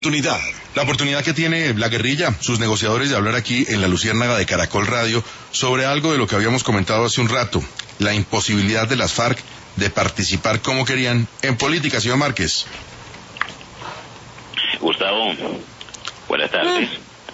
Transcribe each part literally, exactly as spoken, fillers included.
Oportunidad. La oportunidad que tiene la guerrilla, sus negociadores, de hablar aquí en la Luciérnaga de Caracol Radio sobre algo de lo que habíamos comentado hace un rato, la imposibilidad de las FARC de participar como querían en política. Señor Márquez. Gustavo, buenas tardes.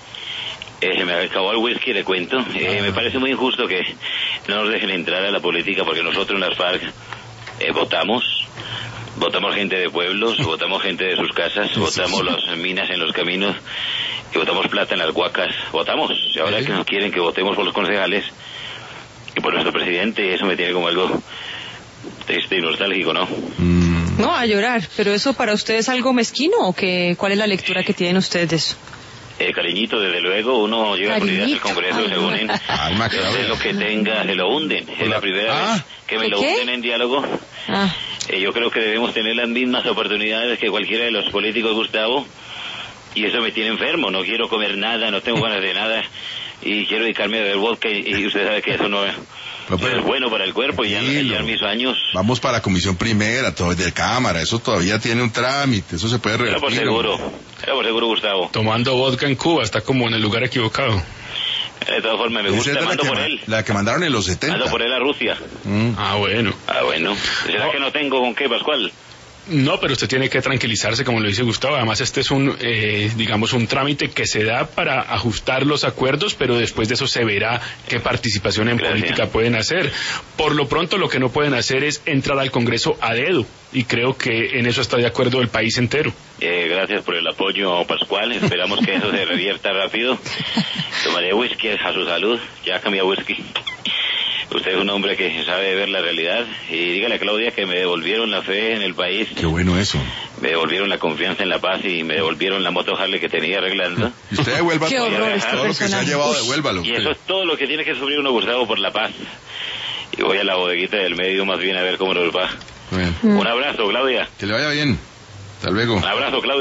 Eh, se me acabó el whisky, le cuento. Eh, me parece muy injusto que no nos dejen entrar a la política porque nosotros en las FARC eh, votamos. Votamos gente de pueblos, votamos gente de sus casas, sí, votamos sí, sí. las minas en los caminos, y votamos plata en las huacas, votamos. Y ahora que nos quieren que votemos por los concejales y por nuestro presidente, eso me tiene como algo triste y nostálgico, ¿no? Mm. No, a llorar, pero ¿eso para ustedes es algo mezquino o qué? ¿Cuál es la lectura que tienen ustedes de eso? Eh, cariñito, desde luego, uno llega a ideas al Congreso y se unen. Entonces lo que tenga, se lo hunden. Es la primera ah, vez que me lo qué? hunden en diálogo. Ah. Eh, yo creo que debemos tener las mismas oportunidades que cualquiera de los políticos, Gustavo. Y eso me tiene enfermo. No quiero comer nada, no tengo ganas de nada. Y quiero dedicarme a beber vodka. Y, y usted sabe que eso no es, no, pero, no es bueno para el cuerpo. Y ya, ya mis años. Vamos para la comisión primera, todo de cámara. Eso todavía tiene un trámite. Eso se puede revertir. Era por seguro. Era por seguro, Gustavo. Tomando vodka en Cuba. Está como en el lugar equivocado. De todas formas, me gusta, mando por él. La que mandaron en los setenta. Mando por él a Rusia. Mm. Ah, bueno. Ah, bueno. ¿Será no. que no tengo con qué, Pascual? No, pero usted tiene que tranquilizarse, como lo dice Gustavo. Además, este es un, eh, digamos, un trámite que se da para ajustar los acuerdos, pero después de eso se verá qué participación en Gracias. política pueden hacer. Por lo pronto, lo que no pueden hacer es entrar al Congreso a dedo, y creo que en eso está de acuerdo el país entero. Eh, gracias por el apoyo, Pascual. Esperamos que eso se revierta rápido. Tomaré whisky a su salud. Ya cambié whisky. Usted es un hombre que sabe ver la realidad. Y dígale a Claudia que me devolvieron la fe en el país. Qué bueno eso. Me devolvieron la confianza en la paz y me devolvieron la moto Harley que tenía arreglando. Y usted devuelva todo, este todo lo que se ha llevado, devuélvalo. Y eso es todo lo que tiene que sufrir uno, Gustavo, por la paz. Y voy a la bodeguita del medio más bien a ver cómo nos va. Bueno. Un abrazo, Claudia. Que le vaya bien. Hasta luego. Un abrazo, Claudia.